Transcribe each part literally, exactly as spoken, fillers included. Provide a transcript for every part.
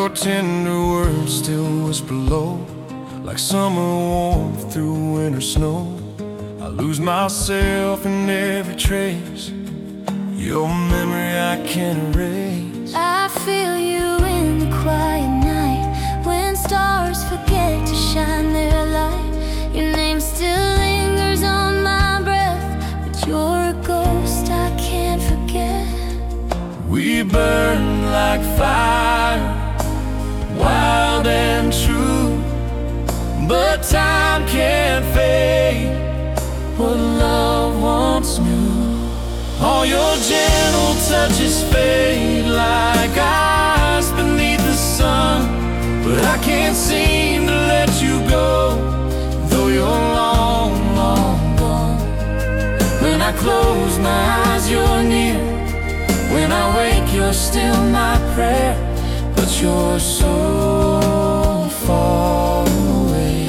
Your tender words still whisper low, like summer warmth through winter snow. I lose myself in every trace, your memory I can't erase. I feel you in the quiet night, when stars forget to shine their light. Your name still lingers on my breath, but you're a ghost I can't forget. We burn like fire, wild and true, but time can't fade what love once knew. All your gentle touches fade like ice beneath the sun, but I can't seem to let you go, though you're long, long gone. When I close my eyes, you're near. When I wake, you're still my prayer, but you're so far away,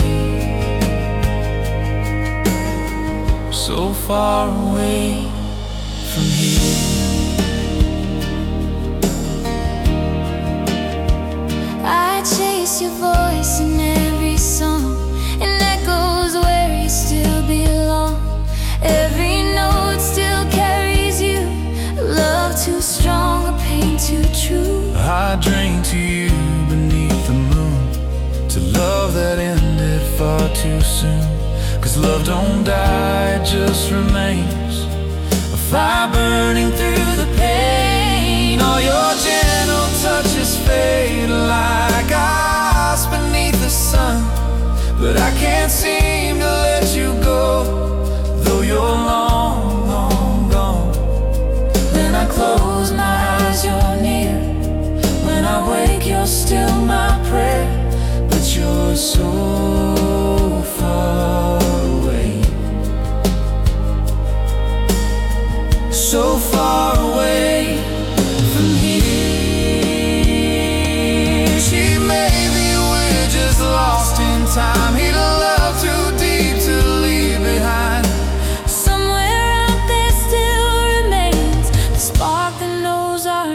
so far away from here. I chase your voice in every song, and echoes where you still belong. Every note still carries you, love too strong, a pain too true. I drink to you beneath the moon, to love that ended far too soon. Cause love don't die, it just remains, a fire burning through the pain. All your gentle touches fade like ice beneath the sun, but I can't seem to let you go, though you're long, long gone. When I close my eyes, you're near. When I wake, you're still my prayer, but you're so far away, so far away from here. She maybe we're just lost in time, hid a love too deep to leave behind. Somewhere out there still remains the spark that knows our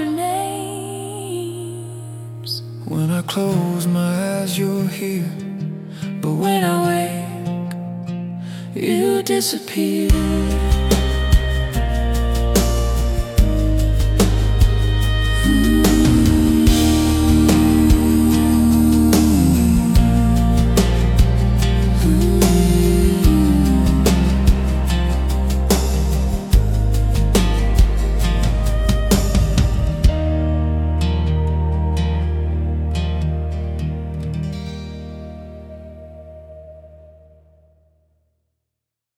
names. When I close my eyes, you're here, but when I wake, you disappear.